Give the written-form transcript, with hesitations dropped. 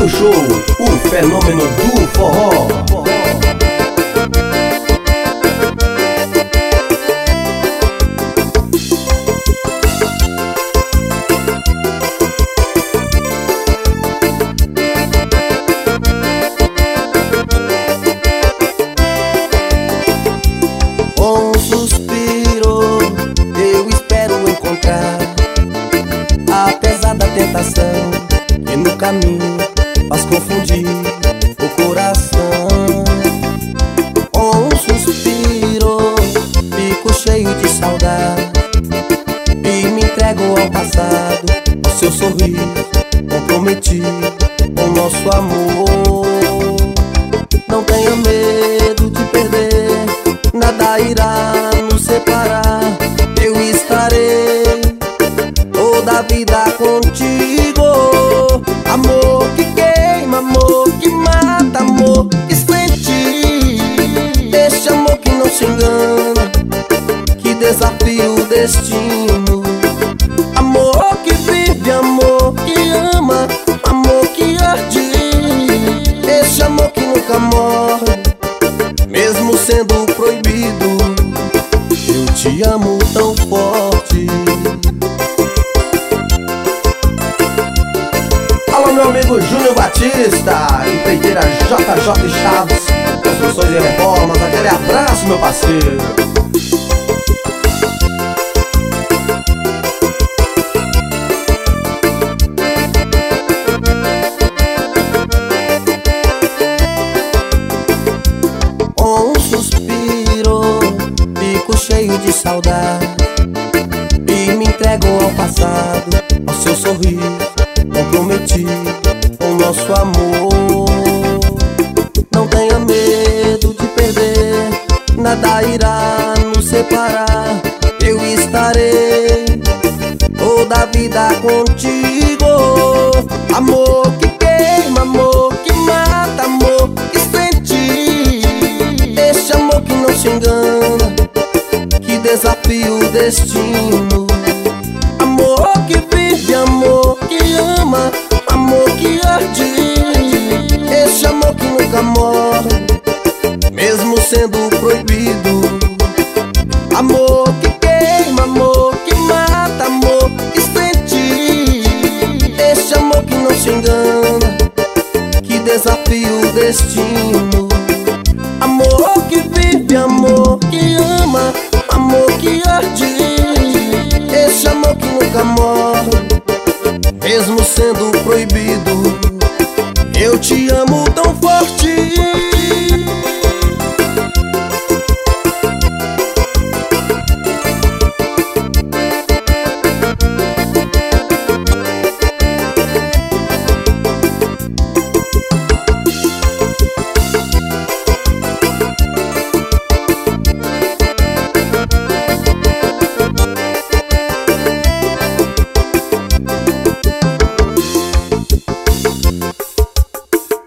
Juninho Show, o fenômeno do forró. Com um suspiro eu espero encontrar, apesar da tentação que no caminho faz confundir o coração. Com um suspiro fico cheio de saudade e me entrego ao passado, ao seu sorriso comprometido com nosso amor. Não tenha medo de perder, nada irá nos separar. Eu estarei toda a vida contigo. Amor que queima, amor que mata, amor que sente. Esse amor que não se engana, que desafia o destino. Amor que vive, amor que ama, amor que arde. Esse amor que nunca morre, mesmo sendo proibido. Eu te amo tão forte. Alô, meu amigo Júnior Batista, empreiteira JJ Chaves, construções e reformas. Aquele abraço, meu parceiro. Com um suspiro fico cheio de saudade e me entrego ao passado, ao seu sorriso comprometido com nosso amor. Não tenha medo de perder, nada irá nos separar. Eu estarei toda a vida contigo. Amor que queima, amor que mata, amor que sente. Esse amor que não se engana, que desafia o destino. Amor que vive, amor que ama, amor que arde. Esse amor que nunca morre, mesmo sendo proibido. Amor que queima, amor que mata, amor que sente. Esse amor que não se engana, que desafia o destino. Amor que vive, amor que ama, amor que arde. Esse amor que nunca morre, mesmo sendo proibido. Eu te amo tão forte.